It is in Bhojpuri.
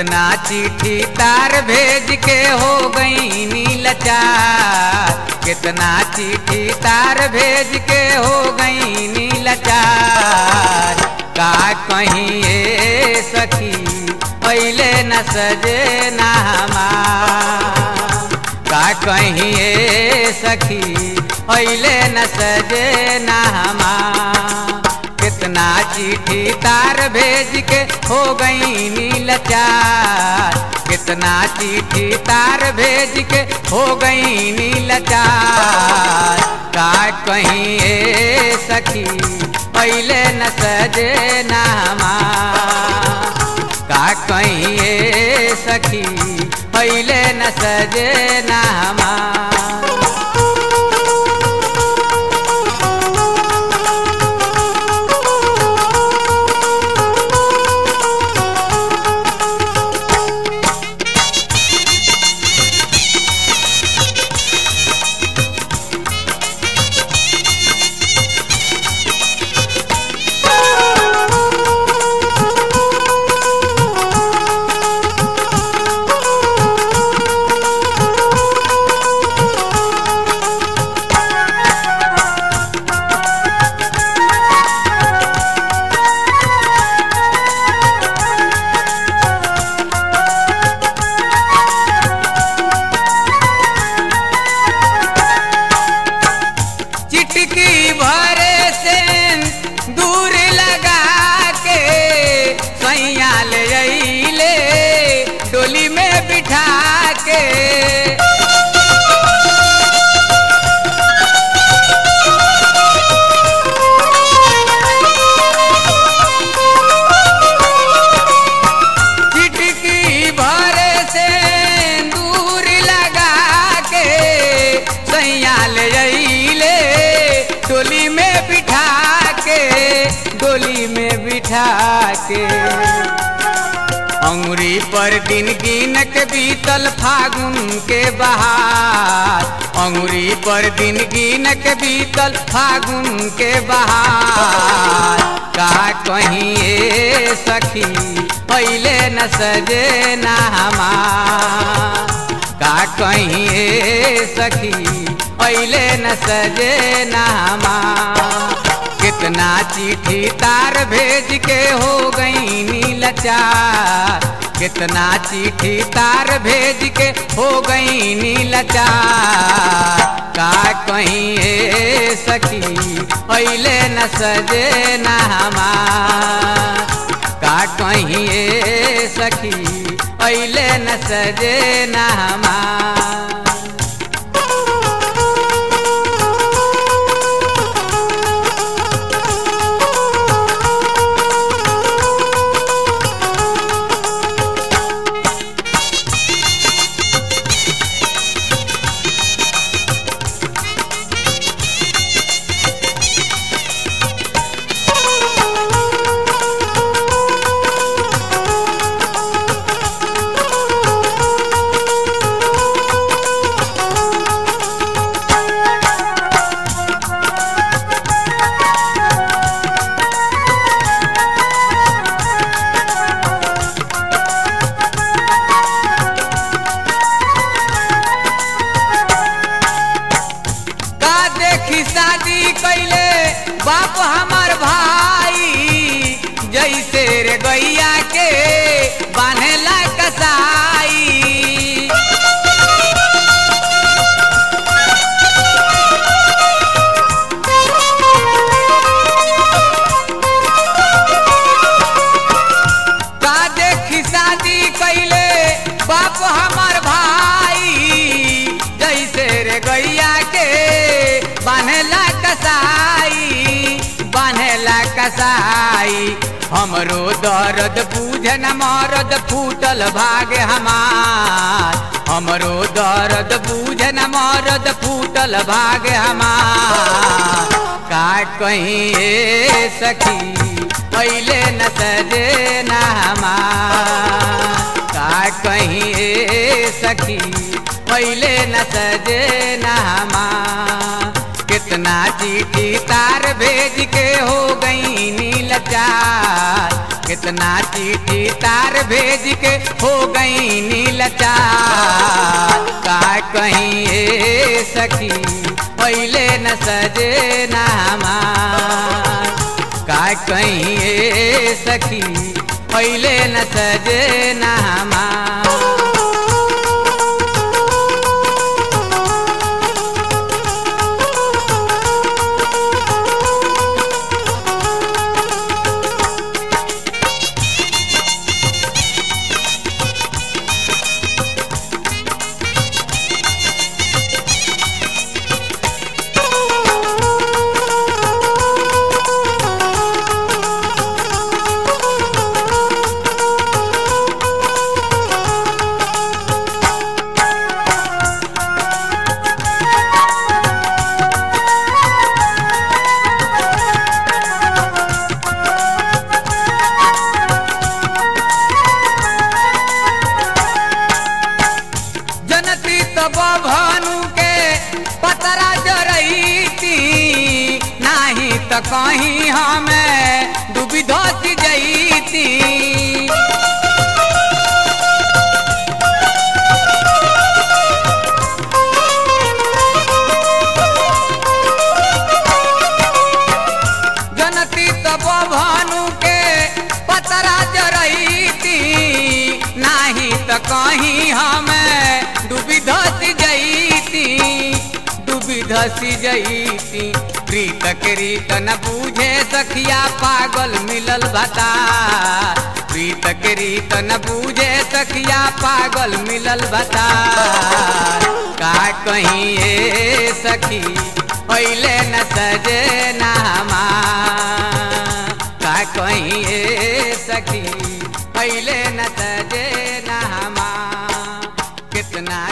कितना चिट्ठी तार भेज के हो गई नीलचार, कितना चिट्ठी तार भेज के हो गई नीलचार। का कहीं ए सखी पहले न सजे ना हमार, का कहीं ए सखी पहले न सजे ना हमार। कितना चिट्ठी तार भेज के हो गई नीलचार, कितना चिट्ठी तार भेज के हो गई नीलचार। का कहीं ए सखी पहले न सजे ना हमार, का कहीं ए सखी पहले न सजे ना हमार। डोली में बिठा के चिटकी भरे से दूर लगा के सैया ले अइले डोली में बिठा के, डोली में बिठा के। अंगुरी पर दिन गिनक बीतल फागुन के बहार, अंगुरी पर दिन गिनक बीतल फागुन के बहार। का कहीं ए सखी पहले न सजे ना हमार, का कहीं ए सखी पहले न सजे ना हमार। कितना चिट्ठी तार भेज के हो गई नीलचार, कितना चिट्ठी तार भेज के हो गई नीलचार। का कहीं ए सखी पहले न सजे ना हमार, का कहीं ए सखी पहले न सजे ना हमार। शादी कैले बाप हमार भाई, जैसे रे गैया के बांधेला कसाई। का देखी शादी कैले बाप हमार भाई, जैसे रे गैया के बांधेला कसाई, बांधेला कसाई। हमरो दर्द बूझे न मरद फूटल भाग हमार, हमरो दर्द बूझे न मरद फूटल भाग हमार। का कहीं ए सखी पहले न सजे ना हमार, का कहीं ए सखी पहले न सजे ना हमार। कितना चिट्ठी तार भेज के हो गई नीलचार, कितना चिट्ठी तार भेज के हो गई नीलचार। का कहीं ए सखी पहले न सजे ना हमार। का कहीं ए सखी पहले न सजे ना हमार। भानु के पतरा जरईती नाही तो कहीं हमें डूबी धोस जईती। जनती तब भानु के पतरा जरईती नाही तो कहीं हमें डूबी धसी जईती। प्रीत के रीत न बूझे सखिया पागल मिलल भता। प्रीत के रीत न बूझे सखिया पागल मिलल भता। का कहीं ए सखी पहले न सजे ना हमार। का कहीं ए सखी पहले न सजे ना हमार। कितना